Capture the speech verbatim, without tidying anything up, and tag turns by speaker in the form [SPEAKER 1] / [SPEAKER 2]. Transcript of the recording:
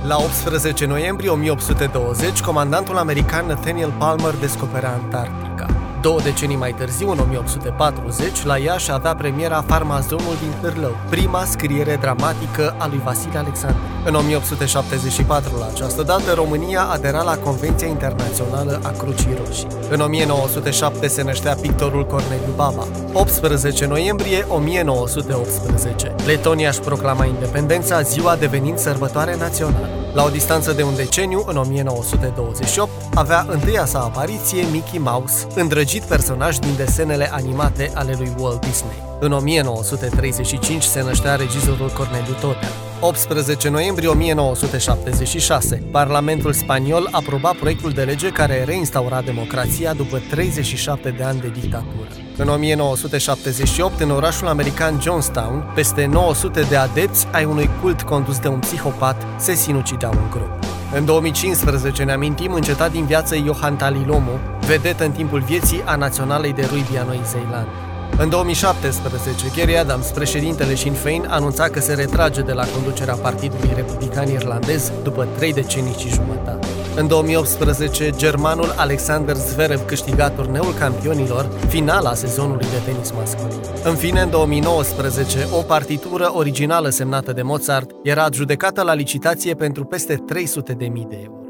[SPEAKER 1] La optsprezece noiembrie o mie opt sute douăzeci, comandantul american Nathaniel Palmer descoperea Antarctica. Două decenii mai târziu, în o mie opt sute patruzeci, la Iași avea premiera Farmazonul din Hârlău, prima scriere dramatică a lui Vasile Alexandru. În o mie opt sute șaptezeci și patru, la această dată, România adera la Convenția Internațională a Crucii Roșii. În o mie nouă sute șapte se năștea pictorul Corneliu Baba. optsprezece noiembrie o mie nouă sute optsprezece. Letonia își proclama independența, ziua devenind sărbătoare națională. La o distanță de un deceniu, în o mie nouă sute douăzeci și opt, avea întâia sa apariție Mickey Mouse, îndrăgit personaj din desenele animate ale lui Walt Disney. În o mie nouă sute treizeci și cinci se năștea regizorul Corneliu Totea. optsprezece noiembrie o mie nouă sute șaptezeci și șase, Parlamentul spaniol aproba proiectul de lege care reinstaura democrația după treizeci și șapte de ani de dictatură. În o mie nouă sute șaptezeci și opt, în orașul american Johnstown, peste nouă sute de adepți ai unui cult condus de un psihopat se sinucideau în gropi. În două mii cincisprezece ne amintim încetat din viață Johan Talilomu, vedetă în timpul vieții a naționalei de rugby a Noii Zeelande. În două mii șaptesprezece, Gerry Adams, președintele Sinn Féin, anunța că se retrage de la conducerea Partidului Republican Irlandez după trei decenii și jumătate. În două mii optsprezece, germanul Alexander Zverev câștiga turneul campionilor, finala sezonului de tenis masculin. În fine, în două mii nouăsprezece, o partitură originală semnată de Mozart era adjudecată la licitație pentru peste trei sute de mii de euro.